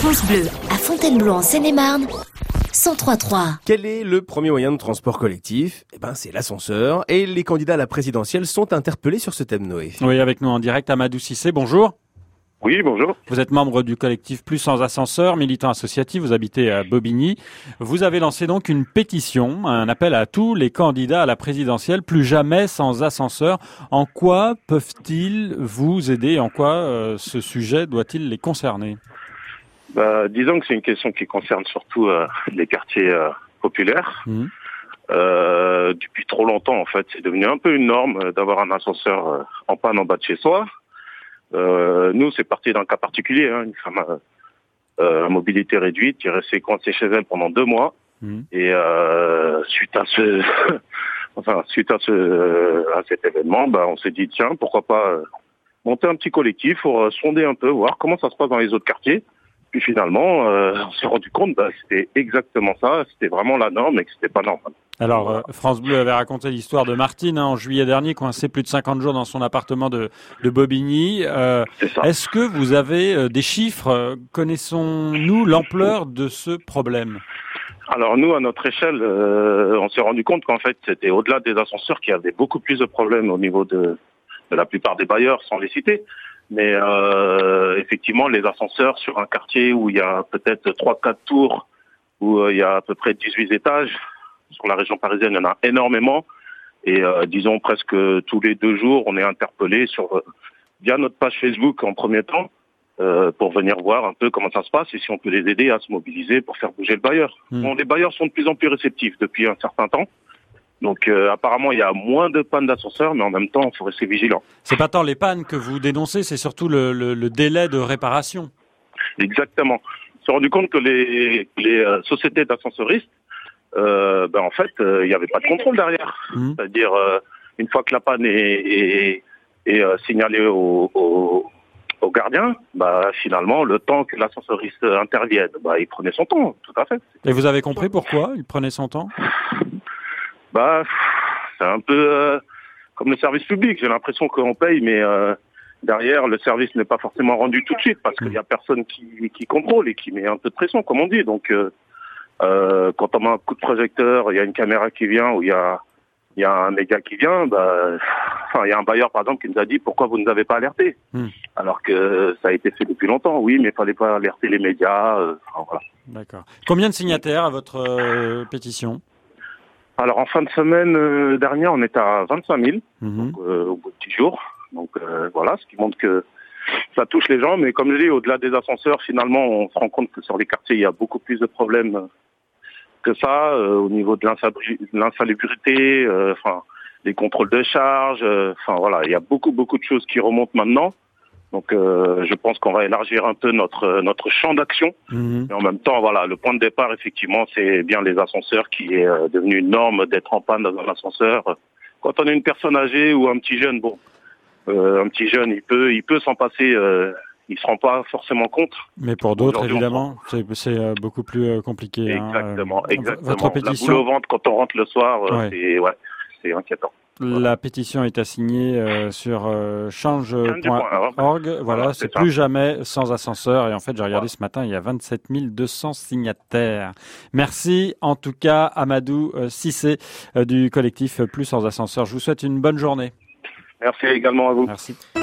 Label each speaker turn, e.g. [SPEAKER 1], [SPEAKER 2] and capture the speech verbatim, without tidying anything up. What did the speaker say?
[SPEAKER 1] France Bleu, à Fontainebleau en Seine-et-Marne, cent trois trois.
[SPEAKER 2] Quel est le premier moyen de transport collectif ? Eh ben, c'est l'ascenseur. Et les candidats à la présidentielle sont interpellés sur ce thème, Noé.
[SPEAKER 3] Oui, avec nous en direct, Amadou Cissé, bonjour.
[SPEAKER 4] Oui, bonjour.
[SPEAKER 3] Vous êtes membre du collectif Plus sans ascenseur, militant associatif, vous habitez à Bobigny. Vous avez lancé donc une pétition, un appel à tous les candidats à la présidentielle, plus jamais sans ascenseur. En quoi peuvent-ils vous aider ? En quoi euh, ce sujet doit-il les concerner ?
[SPEAKER 4] Bah, disons que c'est une question qui concerne surtout euh, les quartiers euh, populaires. Mmh. Euh, depuis trop longtemps, en fait, c'est devenu un peu une norme d'avoir un ascenseur euh, en panne en bas de chez soi. Euh, nous, c'est parti d'un cas particulier, hein, une femme euh, à mobilité réduite qui est restée coincée chez elle pendant deux mois. Mmh. Et euh, suite à ce, enfin suite à ce, euh, à cet événement, bah, on s'est dit tiens, pourquoi pas euh, monter un petit collectif pour euh, sonder un peu, voir comment ça se passe dans les autres quartiers. Puis finalement, euh, on s'est rendu compte, bah, c'était exactement ça, c'était vraiment la norme et que c'était pas normal.
[SPEAKER 3] Alors, euh, France Bleu avait raconté l'histoire de Martine hein, en juillet dernier, coincée plus de cinquante jours dans son appartement de, de Bobigny. Euh, est-ce que vous avez euh, des chiffres ? Connaissons-nous l'ampleur de ce problème ?
[SPEAKER 4] Alors nous, à notre échelle, euh, on s'est rendu compte qu'en fait, c'était au-delà des ascenseurs qu'il y avait beaucoup plus de problèmes au niveau de, de la plupart des bailleurs, sans les citer. Mais euh, effectivement, les ascenseurs sur un quartier où il y a peut-être trois quatre tours, où euh, il y a à peu près dix-huit étages, sur la région parisienne, il y en a énormément. Et euh, disons presque tous les deux jours, on est interpellé sur euh, via notre page Facebook en premier temps euh, pour venir voir un peu comment ça se passe et si on peut les aider à se mobiliser pour faire bouger le bailleur. Mmh. Bon, les bailleurs sont de plus en plus réceptifs depuis un certain temps. Donc euh, apparemment, il y a moins de pannes d'ascenseur, mais en même temps, il faut rester vigilant.
[SPEAKER 3] C'est pas tant les pannes que vous dénoncez, c'est surtout le, le, le délai de réparation.
[SPEAKER 4] Exactement. On s'est rendu compte que les, les euh, sociétés d'ascensoristes, euh, ben en fait, il euh, n'y avait pas de contrôle derrière. Mmh. C'est-à-dire, euh, une fois que la panne est, est, est euh, signalée au, au, au gardien, bah finalement, le temps que l'ascensoriste intervienne, bah il prenait son temps, tout à fait.
[SPEAKER 3] Et vous avez compris pourquoi il prenait son temps ?
[SPEAKER 4] Bah, c'est un peu euh, comme le service public. J'ai l'impression qu'on paye, mais euh, derrière, le service n'est pas forcément rendu tout de suite parce qu'il y a personne qui, qui contrôle et qui met un peu de pression, comme on dit. Donc, euh, euh, quand on met un coup de projecteur, il y a une caméra qui vient ou il y a, il y a un média qui vient, bah, enfin, il y a un bailleur, par exemple, qui nous a dit pourquoi vous ne nous avez pas alerté, mmh. alors que ça a été fait depuis longtemps. Oui, mais il fallait pas alerter les médias. Euh, enfin, voilà.
[SPEAKER 3] D'accord. Combien de signataires à votre euh, pétition ?
[SPEAKER 4] Alors en fin de semaine euh, dernière, on est à vingt-cinq mille mmh. donc, euh, au bout de dix jours. Donc euh, voilà, ce qui montre que ça touche les gens. Mais comme je dis, au-delà des ascenseurs, finalement, on se rend compte que sur les quartiers, il y a beaucoup plus de problèmes que ça, euh, au niveau de l'insalubrité, euh, enfin les contrôles de charge. Enfin euh, voilà, il y a beaucoup beaucoup de choses qui remontent maintenant. Donc, euh, je pense qu'on va élargir un peu notre notre champ d'action. Mmh. Mais en même temps, voilà, le point de départ, effectivement, c'est bien les ascenseurs qui est euh, devenu une norme d'être en panne dans un ascenseur. Quand on est une personne âgée ou un petit jeune, bon, euh, un petit jeune, il peut il peut s'en passer, euh, il se rend pas forcément compte.
[SPEAKER 3] Mais pour d'autres, évidemment, c'est, c'est euh, beaucoup plus euh, compliqué.
[SPEAKER 4] Exactement,
[SPEAKER 3] hein.
[SPEAKER 4] exactement.
[SPEAKER 3] Votre pétition...
[SPEAKER 4] La boule au ventre quand on rentre le soir, euh, ouais. c'est ouais, c'est inquiétant.
[SPEAKER 3] Voilà. La pétition est assignée euh, sur euh, change point org. Voilà, voilà, c'est, c'est plus jamais sans ascenseur. Et en fait, j'ai regardé voilà. ce matin, il y a vingt-sept mille deux cents signataires. Merci en tout cas, Amadou euh, Cissé euh, du collectif Plus sans ascenseur. Je vous souhaite une bonne journée.
[SPEAKER 4] Merci également à vous.
[SPEAKER 3] Merci.